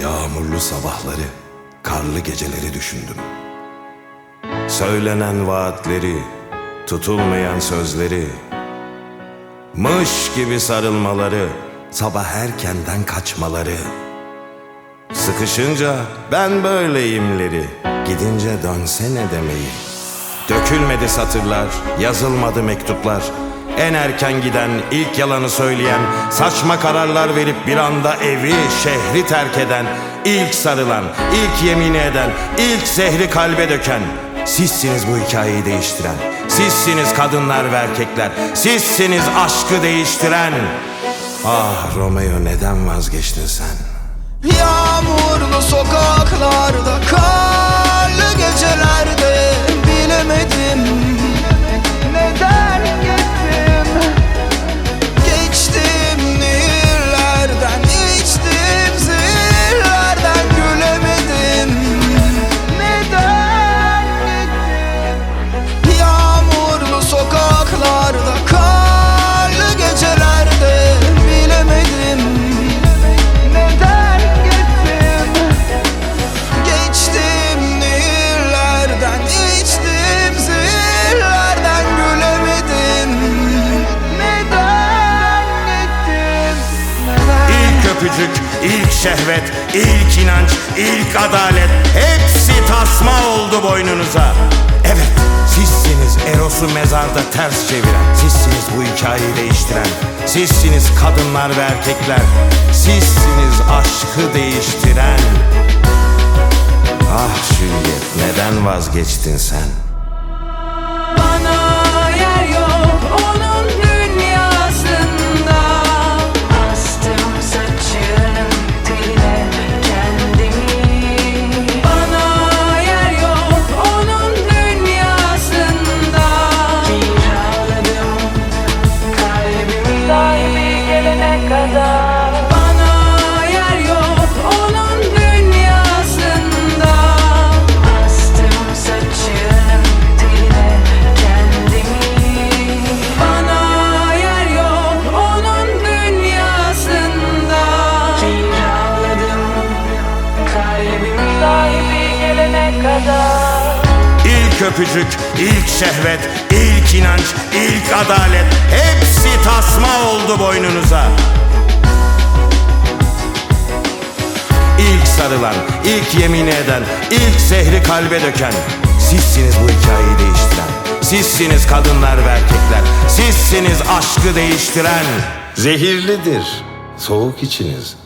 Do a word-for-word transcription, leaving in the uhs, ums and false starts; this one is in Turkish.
Yağmurlu sabahları, karlı geceleri düşündüm. Söylenen vaatleri, tutulmayan sözleri, mış gibi sarılmaları, sabah erkenden kaçmaları, sıkışınca ben böyleyimleri, gidince dönsene demeyi. Dökülmedi satırlar, yazılmadı mektuplar. En erken giden, ilk yalanı söyleyen, saçma kararlar verip bir anda evi, şehri terk eden, ilk sarılan, ilk yemini eden, ilk zehri kalbe döken. Sizsiniz bu hikayeyi değiştiren. Sizsiniz kadınlar ve erkekler. Sizsiniz aşkı değiştiren. Ah Romeo, neden vazgeçtin sen? Yağmurlu sokaklarda, karlı gecelerde bilemedim neden gittim. Geçtim nehirlerden, içtim zehirlerden, gülemedim neden gittim. Yağmurlu sokaklarda, karlı gecelerde bilemedim neden gittim. Geçtim nehirlerden, içtim zehirlerden, gülemedim neden gittim. İlk öpücük, ilk şehvet, ilk inanç, ilk adalet, hepsi tasma oldu boynunuza. Evet, sizsiniz Eros'u mezarda ters çeviren. Sizsiniz bu hikayeyi değiştiren. Sizsiniz kadınlar ve erkekler. Sizsiniz aşkı değiştiren. Ah Juliet, neden vazgeçtin sen? Bana yer yok onun dünyasında. Astım saçının teline kendimi. Bana yer yok onun dünyasında. Kiraladım kalbimi sahibi gelene kadar. Bana yer yok onun dünyasında. Astım saçının teline kendimi. Bana yer yok onun dünyasında. Kiraladım kalbimi sahibi gelene kadar. İlk öpücük, ilk şehvet, ilk inanç, ilk adalet, hepsi tasma oldu boynunuza. İlk sarılan, ilk yemini eden, ilk zehri kalbe döken. Sizsiniz bu hikayeyi değiştiren. Sizsiniz kadınlar ve erkekler. Sizsiniz aşkı değiştiren. Zehirlidir soğuk içiniz.